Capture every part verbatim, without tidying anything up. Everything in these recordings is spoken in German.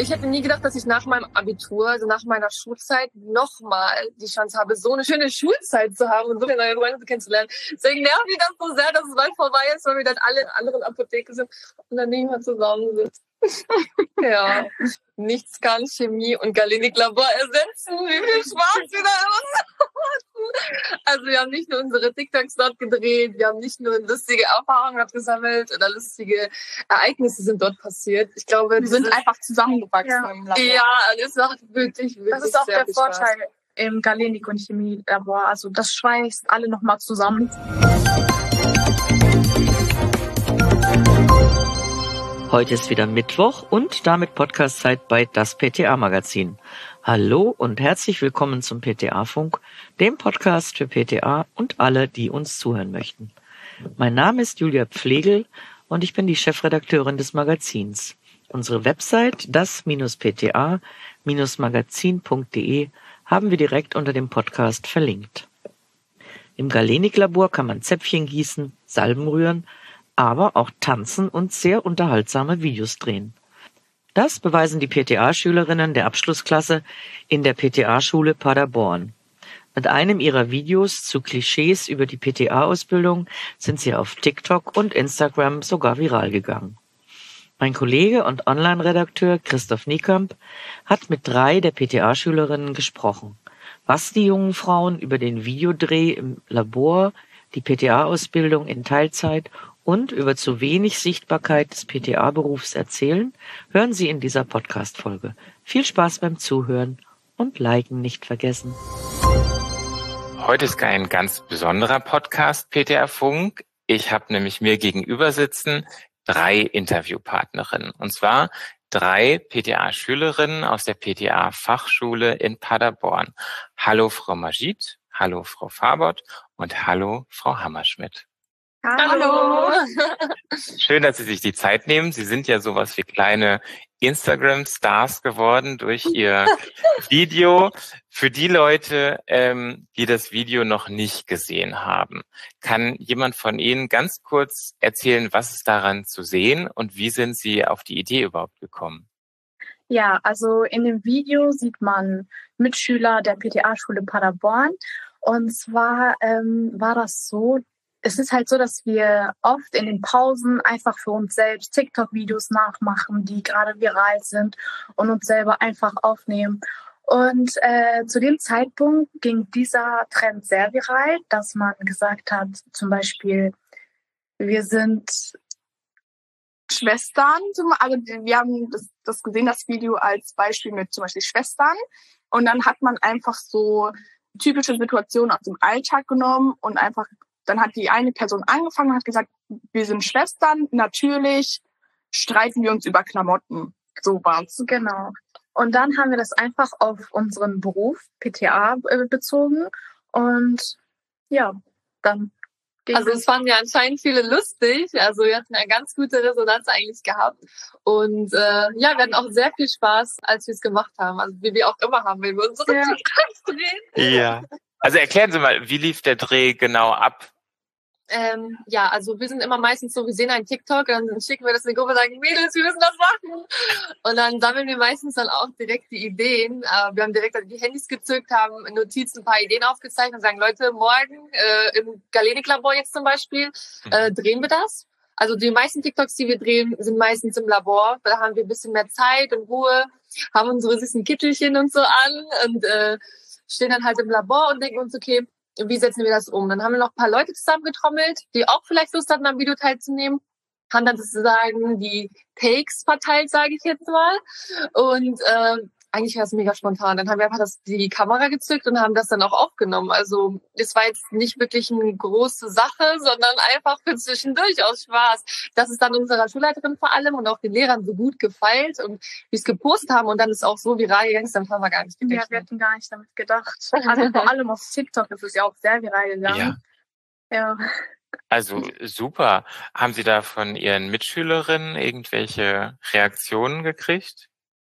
Ich hätte nie gedacht, dass ich nach meinem Abitur, also nach meiner Schulzeit, nochmal die Chance habe, so eine schöne Schulzeit zu haben und so viele neue Freunde kennenzulernen. Deswegen nervt mich das so sehr, dass es bald vorbei ist, weil wir dann alle in anderen Apotheken sind und dann nicht mehr zusammensitzt. Ja, nichts kann Chemie und Galenik-Labor ersetzen. Wie viel Spaß wir da immer hatten. Also wir haben nicht nur unsere TikToks dort gedreht, wir haben nicht nur lustige Erfahrungen dort gesammelt oder lustige Ereignisse sind dort passiert. Ich glaube, wir sind einfach zusammengewachsen ja. im Labor. Ja, das macht wirklich, wirklich Das ist auch sehr der viel Vorteil Spaß. im Galenik- und Chemie-Labor. Also das schweißt alle nochmal zusammen. Heute ist wieder Mittwoch und damit Podcast-Zeit bei das P T A-Magazin. Hallo und herzlich willkommen zum P T A-Funk, dem Podcast für P T A und alle, die uns zuhören möchten. Mein Name ist Julia Pflegel und ich bin die Chefredakteurin des Magazins. Unsere Website, das P T A Magazin punkt de, haben wir direkt unter dem Podcast verlinkt. Im Galenik-Labor kann man Zäpfchen gießen, Salben rühren, aber auch tanzen und sehr unterhaltsame Videos drehen. Das beweisen die P T A-Schülerinnen der Abschlussklasse in der P T A-Schule Paderborn. Mit einem ihrer Videos zu Klischees über die P T A-Ausbildung sind sie auf TikTok und Instagram sogar viral gegangen. Mein Kollege und Online-Redakteur Christoph Niekamp hat mit drei der P T A-Schülerinnen gesprochen, was die jungen Frauen über den Videodreh im Labor, die P T A-Ausbildung in Teilzeit und über zu wenig Sichtbarkeit des P T A-Berufs erzählen, hören Sie in dieser Podcast-Folge. Viel Spaß beim Zuhören und Liken nicht vergessen. Heute ist ein ganz besonderer Podcast P T A-Funk. Ich habe nämlich mir gegenüber sitzen drei Interviewpartnerinnen. Und zwar drei P T A-Schülerinnen aus der P T A-Fachschule in Paderborn. Hallo Frau Majid, hallo Frau Fabert und hallo Frau Hammerschmidt. Hallo! Schön, dass Sie sich die Zeit nehmen. Sie sind ja sowas wie kleine Instagram-Stars geworden durch Ihr Video. Für die Leute, ähm, die das Video noch nicht gesehen haben, kann jemand von Ihnen ganz kurz erzählen, was ist daran zu sehen und wie sind Sie auf die Idee überhaupt gekommen? Ja, also in dem Video sieht man Mitschüler der P T A-Schule Paderborn. Und zwar ähm, war das so, es ist halt so, dass wir oft in den Pausen einfach für uns selbst TikTok-Videos nachmachen, die gerade viral sind und uns selber einfach aufnehmen. Und äh, zu dem Zeitpunkt ging dieser Trend sehr viral, dass man gesagt hat, zum Beispiel, wir sind Schwestern. Also wir haben das, das gesehen, das Video als Beispiel mit zum Beispiel Schwestern. Und dann hat man einfach so typische Situationen aus dem Alltag genommen und einfach dann hat die eine Person angefangen und hat gesagt, wir sind Schwestern, natürlich streiten wir uns über Klamotten. So war's. Genau. Und dann haben wir das einfach auf unseren Beruf P T A bezogen. Und ja, dann ging Also es fanden ja anscheinend viele lustig. Also wir hatten eine ganz gute Resonanz eigentlich gehabt. Und äh, ja, wir hatten auch sehr viel Spaß, als wir es gemacht haben. Also wie wir auch immer haben, wenn wir unsere Ja. TikToks drehen. Ja. Also erklären Sie mal, wie lief der Dreh genau ab? Ähm, ja, also wir sind immer meistens so, wir sehen einen TikTok, dann schicken wir das in die Gruppe und sagen, Mädels, wir müssen das machen. Und dann sammeln wir meistens dann auch direkt die Ideen. Äh, wir haben direkt die Handys gezückt, haben in Notizen ein paar Ideen aufgezeichnet und sagen, Leute, morgen äh, im Galenik-Labor jetzt zum Beispiel äh, drehen wir das. Also die meisten TikToks, die wir drehen, sind meistens im Labor. Da haben wir ein bisschen mehr Zeit und Ruhe, haben unsere süßen Kittelchen und so an und äh, stehen dann halt im Labor und denken uns, okay, wie setzen wir das um? Dann haben wir noch ein paar Leute zusammengetrommelt, die auch vielleicht Lust hatten, am Video teilzunehmen. Haben dann sozusagen die Takes verteilt, sage ich jetzt mal. Und äh, eigentlich war es mega spontan. Dann haben wir einfach das, die Kamera gezückt und haben das dann auch aufgenommen. Also es war jetzt nicht wirklich eine große Sache, sondern einfach für zwischendurch aus Spaß. Das ist dann unserer Schulleiterin vor allem und auch den Lehrern so gut gefeilt und wie es gepostet haben und dann ist auch so viral gegangen, dann haben wir gar nicht gedacht. Ja, wir hatten gar nicht damit gedacht. Also vor allem auf TikTok ist es ja auch sehr viral gegangen. Ja. ja. Also super. Haben Sie da von Ihren Mitschülerinnen irgendwelche Reaktionen gekriegt?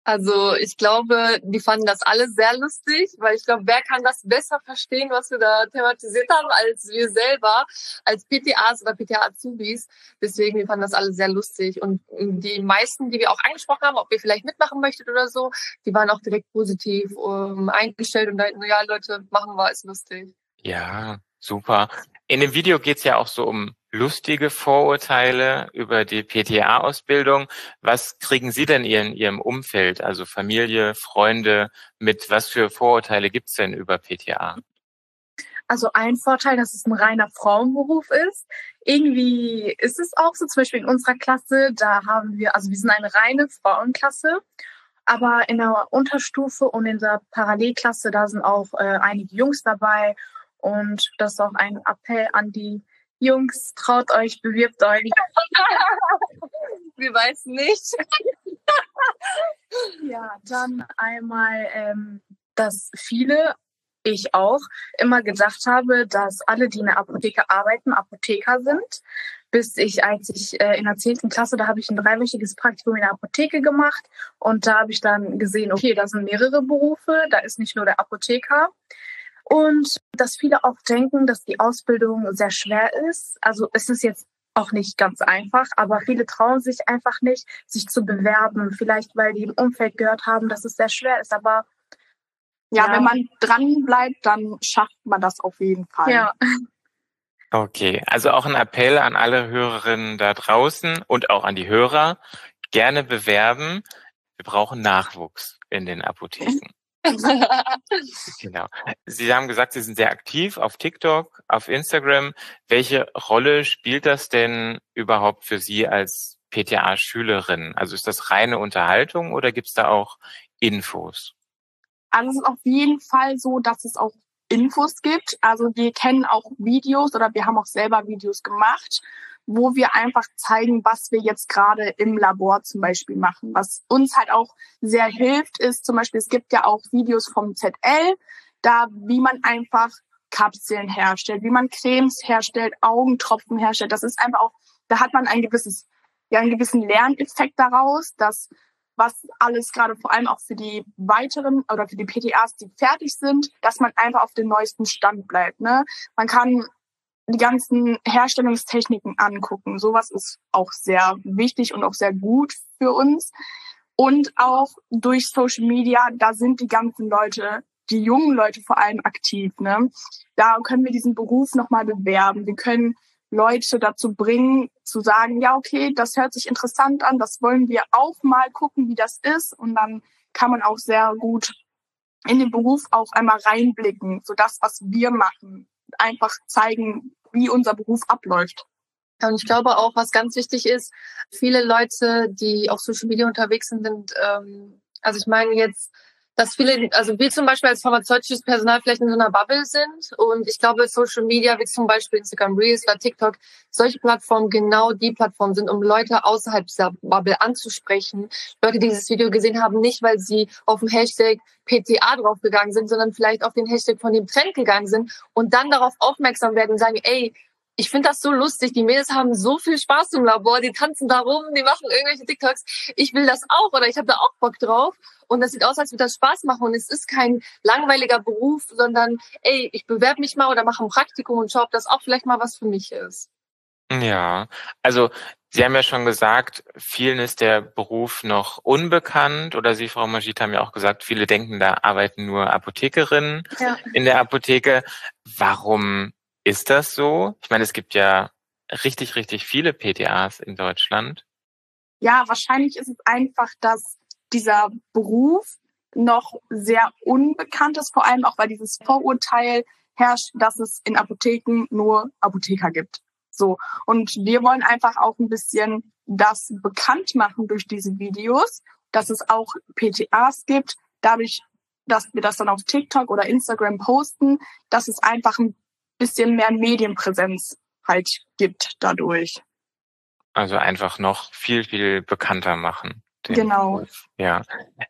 Also ich glaube, die fanden das alle sehr lustig, weil ich glaube, wer kann das besser verstehen, was wir da thematisiert haben, als wir selber, als P T As oder P T A-Azubis. Deswegen, wir fanden das alle sehr lustig. Und die meisten, die wir auch angesprochen haben, ob ihr vielleicht mitmachen möchtet oder so, die waren auch direkt positiv um, eingestellt und meinten, ja Leute, machen wir, ist lustig. Ja, super. In dem Video geht's ja auch so um lustige Vorurteile über die P T A-Ausbildung. Was kriegen Sie denn in Ihrem Umfeld, also Familie, Freunde, mit? Was für Vorurteile gibt's denn über P T A? Also ein Vorteil, dass es ein reiner Frauenberuf ist. Irgendwie ist es auch so, zum Beispiel in unserer Klasse, da haben wir, also wir sind eine reine Frauenklasse, aber in der Unterstufe und in der Parallelklasse, da sind auch äh, einige Jungs dabei. Und das ist auch ein Appell an die Jungs, traut euch, bewirbt euch. Wir weiß nicht. Ja, dann einmal, ähm, dass viele, ich auch, immer gedacht habe, dass alle, die in der Apotheke arbeiten, Apotheker sind. Bis ich, als ich äh, in der zehnten Klasse, da habe ich ein dreiwöchiges Praktikum in der Apotheke gemacht. Und da habe ich dann gesehen, okay, da sind mehrere Berufe, da ist nicht nur der Apotheker. Und dass viele auch denken, dass die Ausbildung sehr schwer ist. Also es ist jetzt auch nicht ganz einfach, aber viele trauen sich einfach nicht, sich zu bewerben. Vielleicht, weil die im Umfeld gehört haben, dass es sehr schwer ist. Aber ja, ja, wenn man dran bleibt, dann schafft man das auf jeden Fall. Ja. Okay, also auch ein Appell an alle Hörerinnen da draußen und auch an die Hörer. Gerne bewerben. Wir brauchen Nachwuchs in den Apotheken. Genau. Sie haben gesagt, Sie sind sehr aktiv auf TikTok, auf Instagram. Welche Rolle spielt das denn überhaupt für Sie als P T A-Schülerin? Also ist das reine Unterhaltung oder gibt es da auch Infos? Also es ist auf jeden Fall so, dass es auch Infos gibt. Also wir kennen auch Videos oder wir haben auch selber Videos gemacht, wo wir einfach zeigen, was wir jetzt gerade im Labor zum Beispiel machen. Was uns halt auch sehr hilft, ist zum Beispiel, es gibt ja auch Videos vom Z L, da wie man einfach Kapseln herstellt, wie man Cremes herstellt, Augentropfen herstellt. Das ist einfach auch, da hat man ein gewisses, ja, einen gewissen Lerneffekt daraus, dass was alles gerade vor allem auch für die weiteren oder für die P T As, die fertig sind, dass man einfach auf dem neuesten Stand bleibt. Ne? Man kann die ganzen Herstellungstechniken angucken. Sowas ist auch sehr wichtig und auch sehr gut für uns. Und auch durch Social Media, da sind die ganzen Leute, die jungen Leute vor allem aktiv. Ne? Da können wir diesen Beruf nochmal bewerben. Wir können Leute dazu bringen, zu sagen, ja, okay, das hört sich interessant an, das wollen wir auch mal gucken, wie das ist. Und dann kann man auch sehr gut in den Beruf auch einmal reinblicken, so das, was wir machen, einfach zeigen, wie unser Beruf abläuft. Und ich glaube auch, was ganz wichtig ist, viele Leute, die auf Social Media unterwegs sind, sind ähm, also ich meine jetzt, dass viele, also wir zum Beispiel als pharmazeutisches Personal vielleicht in so einer Bubble sind. Und ich glaube, Social Media, wie zum Beispiel Instagram Reels oder TikTok, solche Plattformen genau die Plattformen sind, um Leute außerhalb dieser Bubble anzusprechen. Leute, die dieses Video gesehen haben, nicht weil sie auf den Hashtag P T A draufgegangen sind, sondern vielleicht auf den Hashtag von dem Trend gegangen sind und dann darauf aufmerksam werden und sagen, ey, ich finde das so lustig, die Mädels haben so viel Spaß im Labor, die tanzen da rum, die machen irgendwelche TikToks, ich will das auch oder ich habe da auch Bock drauf und das sieht aus, als würde das Spaß machen und es ist kein langweiliger Beruf, sondern ey, ich bewerbe mich mal oder mache ein Praktikum und schaue, ob das auch vielleicht mal was für mich ist. Ja, also Sie haben ja schon gesagt, vielen ist der Beruf noch unbekannt oder Sie, Frau Majid, haben ja auch gesagt, viele denken, da arbeiten nur Apothekerinnen Ja. in der Apotheke. Warum ist das so? Ich meine, es gibt ja richtig, richtig viele P T As in Deutschland. Ja, wahrscheinlich ist es einfach, dass dieser Beruf noch sehr unbekannt ist, vor allem auch, weil dieses Vorurteil herrscht, dass es in Apotheken nur Apotheker gibt. So. Und wir wollen einfach auch ein bisschen das bekannt machen durch diese Videos, dass es auch P T As gibt, dadurch, dass wir das dann auf TikTok oder Instagram posten, dass es einfach ein bisschen mehr Medienpräsenz halt gibt dadurch. Also einfach noch viel, viel bekannter machen. Genau. Beruf. Ja.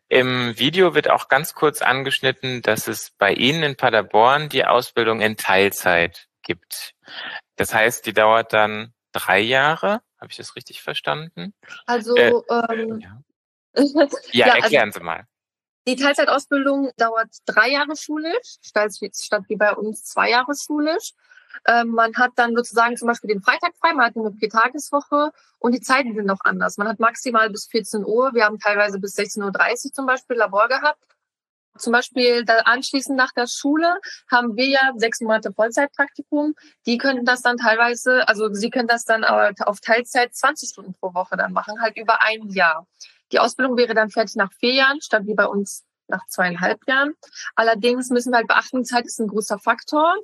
Im Video wird auch ganz kurz angeschnitten, dass es bei Ihnen in Paderborn die Ausbildung in Teilzeit gibt. Das heißt, die dauert dann drei Jahre. Habe ich das richtig verstanden? Also Äh, ähm, ja. Ja, ja erklären also, Sie mal. Die Teilzeitausbildung dauert drei Jahre schulisch, statt, statt wie bei uns zwei Jahre schulisch. Ähm, man hat dann sozusagen zum Beispiel den Freitag frei, man hat eine Viertageswoche und die Zeiten sind noch anders. Man hat maximal bis vierzehn Uhr, wir haben teilweise bis sechzehn Uhr dreißig zum Beispiel Labor gehabt. Zum Beispiel da anschließend nach der Schule haben wir ja sechs Monate Vollzeitpraktikum. Die können das dann teilweise, also sie können das dann auf Teilzeit zwanzig Stunden pro Woche dann machen, halt über ein Jahr. Die Ausbildung wäre dann fertig nach vier Jahren, statt wie bei uns nach zweieinhalb Jahren. Allerdings müssen wir halt beachten, Zeit ist ein großer Faktor.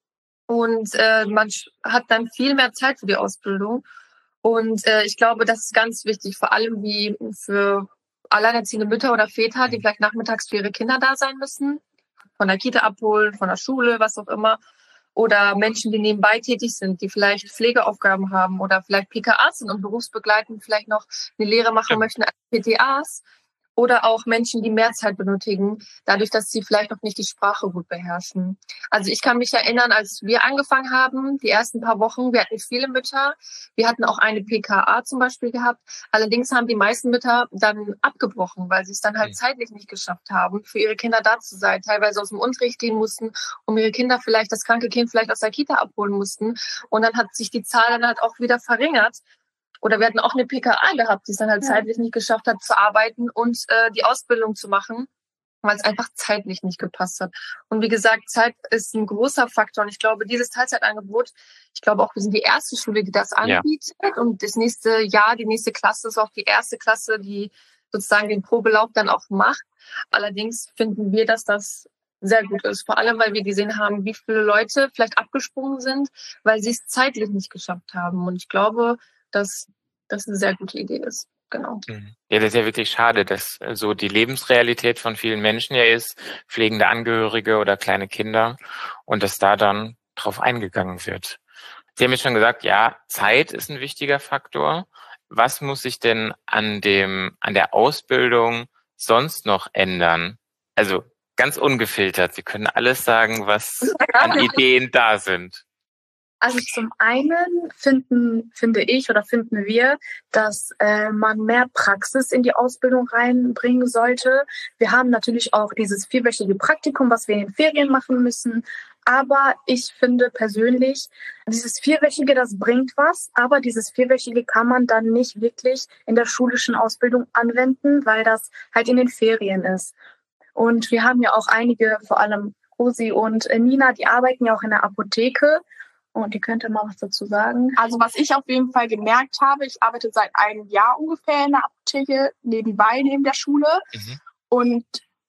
Und äh, man hat dann viel mehr Zeit für die Ausbildung. Und äh, ich glaube, das ist ganz wichtig, vor allem wie für alleinerziehende Mütter oder Väter, die vielleicht nachmittags für ihre Kinder da sein müssen, von der Kita abholen, von der Schule, was auch immer. Oder Menschen, die nebenbei tätig sind, die vielleicht Pflegeaufgaben haben oder vielleicht P K As sind und berufsbegleitend vielleicht noch eine Lehre machen möchten als P T As. Oder auch Menschen, die mehr Zeit benötigen, dadurch, dass sie vielleicht noch nicht die Sprache gut beherrschen. Also ich kann mich erinnern, als wir angefangen haben, die ersten paar Wochen, wir hatten viele Mütter, wir hatten auch eine P K A zum Beispiel gehabt. Allerdings haben die meisten Mütter dann abgebrochen, weil sie es dann halt zeitlich nicht geschafft haben, für ihre Kinder da zu sein, teilweise aus dem Unterricht gehen mussten, um ihre Kinder vielleicht, das kranke Kind vielleicht aus der Kita abholen mussten. Und dann hat sich die Zahl dann halt auch wieder verringert. Oder wir hatten auch eine P K A gehabt, die es dann halt ja. zeitlich nicht geschafft hat zu arbeiten und äh, die Ausbildung zu machen, weil es einfach zeitlich nicht gepasst hat. Und wie gesagt, Zeit ist ein großer Faktor. Und ich glaube, dieses Teilzeitangebot, ich glaube auch, wir sind die erste Schule, die das anbietet. Ja. Und das nächste Jahr, die nächste Klasse ist auch die erste Klasse, die sozusagen den Probelauf dann auch macht. Allerdings finden wir, dass das sehr gut ist. Vor allem, weil wir gesehen haben, wie viele Leute vielleicht abgesprungen sind, weil sie es zeitlich nicht geschafft haben. Und ich glaube, dass das eine sehr gute Idee ist. Genau. Ja, das ist ja wirklich schade, dass so die Lebensrealität von vielen Menschen ja ist, pflegende Angehörige oder kleine Kinder, und dass da dann drauf eingegangen wird. Sie haben jetzt schon gesagt, ja, Zeit ist ein wichtiger Faktor. Was muss sich denn an dem, an der Ausbildung sonst noch ändern? Also ganz ungefiltert. Sie können alles sagen, was an Ideen da sind. Also zum einen finden, finde ich oder finden wir, dass äh, man mehr Praxis in die Ausbildung reinbringen sollte. Wir haben natürlich auch dieses vierwöchige Praktikum, was wir in den Ferien machen müssen. Aber ich finde persönlich, dieses vierwöchige, das bringt was. Aber dieses vierwöchige kann man dann nicht wirklich in der schulischen Ausbildung anwenden, weil das halt in den Ferien ist. Und wir haben ja auch einige, vor allem Rosi und Nina, die arbeiten ja auch in der Apotheke. Und die könnte mal was dazu sagen. Also was ich auf jeden Fall gemerkt habe, ich arbeite seit einem Jahr ungefähr in der Apotheke, nebenbei, neben der Schule. Mhm. Und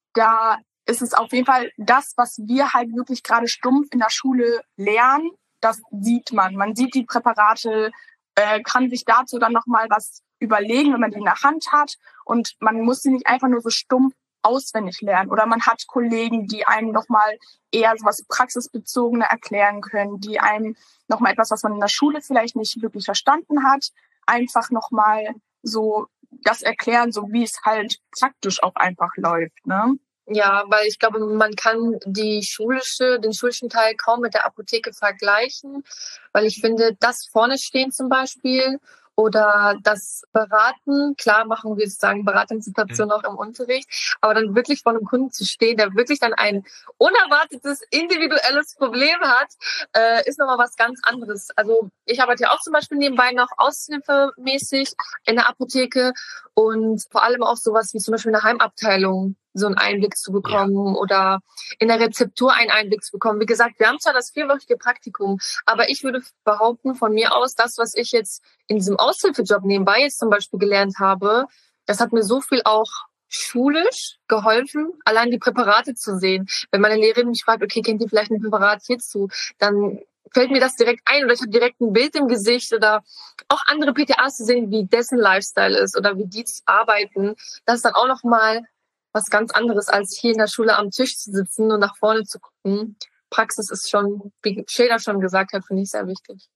da ist es auf jeden Fall das, was wir halt wirklich gerade stumpf in der Schule lernen, das sieht man. Man sieht die Präparate, äh, kann sich dazu dann nochmal was überlegen, wenn man die in der Hand hat. Und man muss sie nicht einfach nur so stumpf auswendig lernen. Oder man hat Kollegen, die einem nochmal eher so was Praxisbezogener erklären können, die einem nochmal etwas, was man in der Schule vielleicht nicht wirklich verstanden hat, einfach nochmal so das erklären, so wie es halt praktisch auch einfach läuft, ne? Ja, weil ich glaube, man kann die schulische, den schulischen Teil kaum mit der Apotheke vergleichen, weil ich finde, das vorne stehen zum Beispiel oder das Beraten, klar machen wir sozusagen Beratungssituationen auch im Unterricht, aber dann wirklich vor einem Kunden zu stehen, der wirklich dann ein unerwartetes, individuelles Problem hat, äh, ist nochmal was ganz anderes. Also ich arbeite ja auch zum Beispiel nebenbei noch aushilfemäßig in der Apotheke und vor allem auch sowas wie zum Beispiel eine Heimabteilung, so einen Einblick zu bekommen ja. oder in der Rezeptur einen Einblick zu bekommen. Wie gesagt, wir haben zwar das vierwöchige Praktikum, aber ich würde behaupten von mir aus, das, was ich jetzt in diesem Aushilfejob nebenbei jetzt zum Beispiel gelernt habe, das hat mir so viel auch schulisch geholfen, allein die Präparate zu sehen. Wenn meine Lehrerin mich fragt, okay, kennt ihr vielleicht ein Präparat hierzu, dann fällt mir das direkt ein oder ich habe direkt ein Bild im Gesicht oder auch andere P T As zu sehen, wie dessen Lifestyle ist oder wie die arbeiten. Das ist dann auch nochmal was ganz anderes, als hier in der Schule am Tisch zu sitzen und nach vorne zu gucken. Praxis ist schon, wie Sheila schon gesagt hat, finde ich sehr wichtig.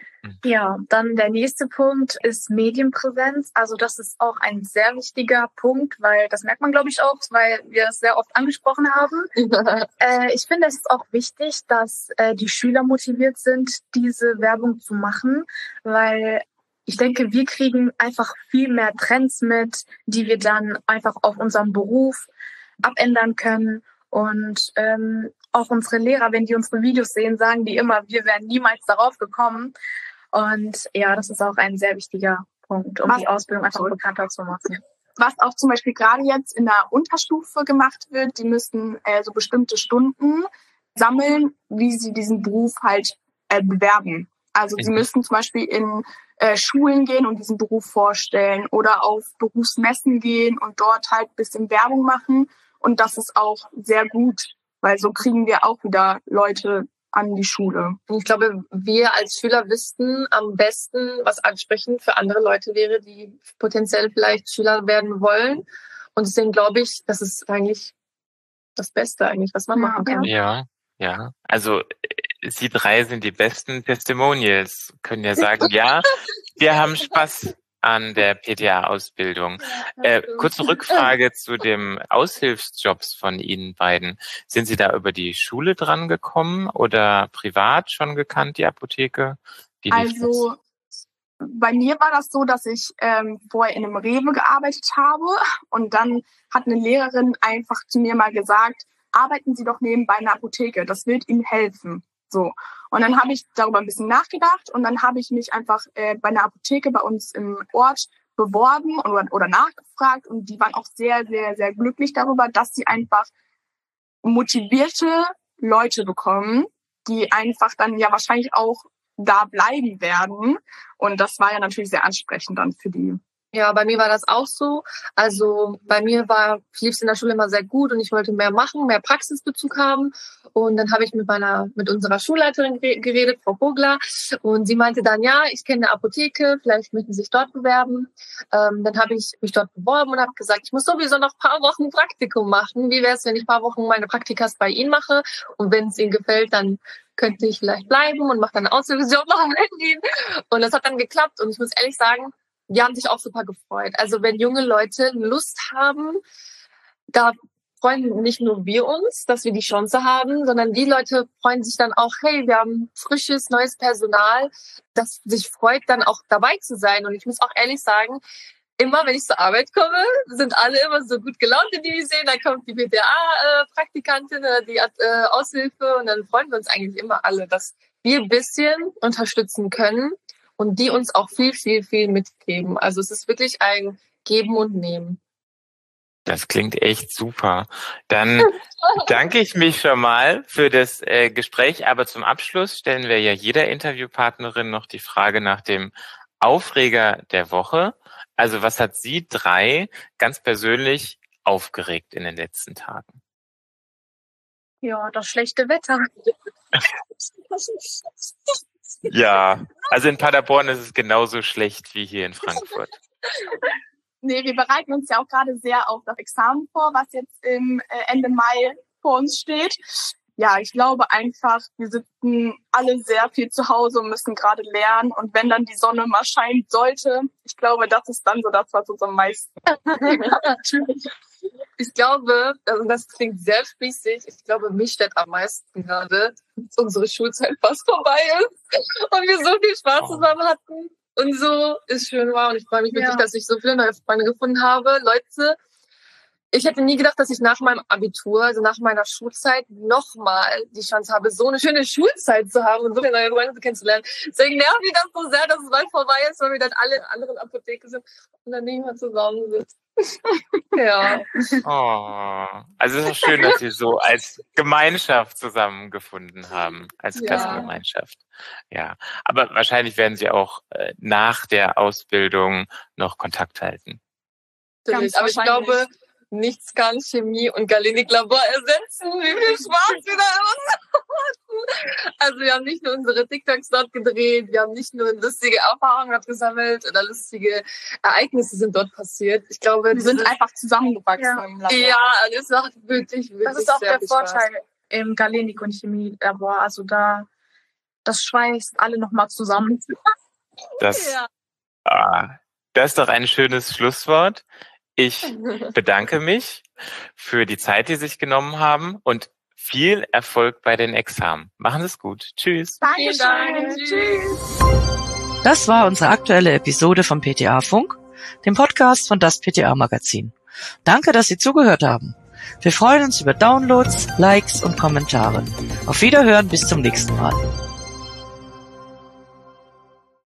Ja, dann der nächste Punkt ist Medienpräsenz. Also das ist auch ein sehr wichtiger Punkt, weil das merkt man, glaube ich, auch, weil wir es sehr oft angesprochen haben. äh, ich finde, es ist auch wichtig, dass äh, die Schüler motiviert sind, diese Werbung zu machen, weil ich denke, wir kriegen einfach viel mehr Trends mit, die wir dann einfach auf unserem Beruf abändern können. Und ähm, auch unsere Lehrer, wenn die unsere Videos sehen, sagen die immer, wir wären niemals darauf gekommen. Und ja, das ist auch ein sehr wichtiger Punkt, um Was, die Ausbildung einfach bekannter zu machen. Was auch zum Beispiel gerade jetzt in der Unterstufe gemacht wird, die müssen äh, so bestimmte Stunden sammeln, wie sie diesen Beruf halt äh, bewerben. Also sie müssen zum Beispiel in äh, Schulen gehen und diesen Beruf vorstellen oder auf Berufsmessen gehen und dort halt ein bisschen Werbung machen. Und das ist auch sehr gut, weil so kriegen wir auch wieder Leute an die Schule. Und ich glaube, wir als Schüler wüssten am besten, was ansprechend für andere Leute wäre, die potenziell vielleicht Schüler werden wollen. Und deswegen glaube ich, das ist eigentlich das Beste eigentlich, was man machen kann. Ja, ja. Also Sie drei sind die besten Testimonials. Können ja sagen, ja, wir haben Spaß an der P T A-Ausbildung. Äh, kurze Rückfrage zu dem Aushilfsjobs von Ihnen beiden. Sind Sie da über die Schule dran gekommen oder privat schon gekannt, die Apotheke? Die also bei mir war das so, dass ich ähm, vorher in einem Rewe gearbeitet habe und dann hat eine Lehrerin einfach zu mir mal gesagt, arbeiten Sie doch nebenbei in der Apotheke, das wird Ihnen helfen. So. Und dann habe ich darüber ein bisschen nachgedacht und dann habe ich mich einfach äh, bei einer Apotheke bei uns im Ort beworben oder, oder nachgefragt und die waren auch sehr, sehr, sehr glücklich darüber, dass sie einfach motivierte Leute bekommen, die einfach dann ja wahrscheinlich auch da bleiben werden. Und das war ja natürlich sehr ansprechend dann für die. Ja, bei mir war das auch so. Also bei mir war lief es in der Schule immer sehr gut und ich wollte mehr machen, mehr Praxisbezug haben. Und dann habe ich mit meiner, mit unserer Schulleiterin geredet, Frau Vogler, und sie meinte dann, ja, ich kenne eine Apotheke, vielleicht möchten Sie sich dort bewerben. Ähm, dann habe ich mich dort beworben und habe gesagt, ich muss sowieso noch ein paar Wochen Praktikum machen. Wie wäre es, wenn ich ein paar Wochen meine Praktikas bei Ihnen mache? Und wenn es Ihnen gefällt, dann könnte ich vielleicht bleiben und mache dann eine Ausbildung noch in Berlin. Und das hat dann geklappt und ich muss ehrlich sagen, die haben sich auch super gefreut. Also wenn junge Leute Lust haben, da freuen nicht nur wir uns, dass wir die Chance haben, sondern die Leute freuen sich dann auch, hey, wir haben frisches, neues Personal, das sich freut, dann auch dabei zu sein. Und ich muss auch ehrlich sagen, immer wenn ich zur Arbeit komme, sind alle immer so gut gelaunt, die wir sehen. Dann kommt die P T A-Praktikantin oder die äh, Aushilfe und dann freuen wir uns eigentlich immer alle, dass wir ein bisschen unterstützen können. Und die uns auch viel, viel, viel mitgeben. Also es ist wirklich ein Geben und Nehmen. Das klingt echt super. Dann danke ich mich schon mal für das äh, Gespräch. Aber zum Abschluss stellen wir ja jeder Interviewpartnerin noch die Frage nach dem Aufreger der Woche. Also was hat Sie drei ganz persönlich aufgeregt in den letzten Tagen? Ja, das schlechte Wetter. Ja, also in Paderborn ist es genauso schlecht wie hier in Frankfurt. Nee, wir bereiten uns ja auch gerade sehr auf das Examen vor, was jetzt im Ende Mai vor uns steht. Ja, ich glaube einfach, wir sitzen alle sehr viel zu Hause und müssen gerade lernen. Und wenn dann die Sonne mal scheinen sollte, ich glaube, das ist dann so das, was uns am meisten... Ich glaube, also das klingt sehr spießig, ich glaube, mich stört am meisten gerade, dass unsere Schulzeit fast vorbei ist und wir so viel Spaß zusammen hatten und so ist schön war. Und ich freue mich wirklich, ja. dass ich so viele neue Freunde gefunden habe. Leute, ich hätte nie gedacht, dass ich nach meinem Abitur, also nach meiner Schulzeit, nochmal die Chance habe, so eine schöne Schulzeit zu haben und so viele neue Freunde kennenzulernen. Deswegen nervt mich das so sehr, dass es bald vorbei ist, weil wir dann alle in anderen Apotheken sind und dann nicht mehr zusammen sind. Ja. Oh, also es ist schön, dass Sie so als Gemeinschaft zusammengefunden haben, als Ja. Klassengemeinschaft. Ja, aber wahrscheinlich werden Sie auch äh, nach der Ausbildung noch Kontakt halten. Natürlich. Aber ich glaube, nichts kann Chemie und Galenik-Labor ersetzen. Wie viel Spaß wir da immer hatten. Also wir haben nicht nur unsere TikToks dort gedreht, wir haben nicht nur lustige Erfahrungen dort gesammelt oder lustige Ereignisse sind dort passiert. Ich glaube, wir sind einfach zusammengewachsen ja. im Labor. Ja, das macht wirklich, wirklich Das ist auch sehr der viel Vorteil Spaß. im Galenik- und Chemie-Labor. Also da, das schweißt alle nochmal zusammen. Das, Ja. ah, das ist doch ein schönes Schlusswort. Ich bedanke mich für die Zeit, die Sie sich genommen haben und viel Erfolg bei den Examen. Machen Sie es gut. Tschüss. Dankeschön. Vielen Dank. Tschüss. Das war unsere aktuelle Episode vom P T A-Funk, dem Podcast von das P T A-Magazin. Danke, dass Sie zugehört haben. Wir freuen uns über Downloads, Likes und Kommentare. Auf Wiederhören, bis zum nächsten Mal.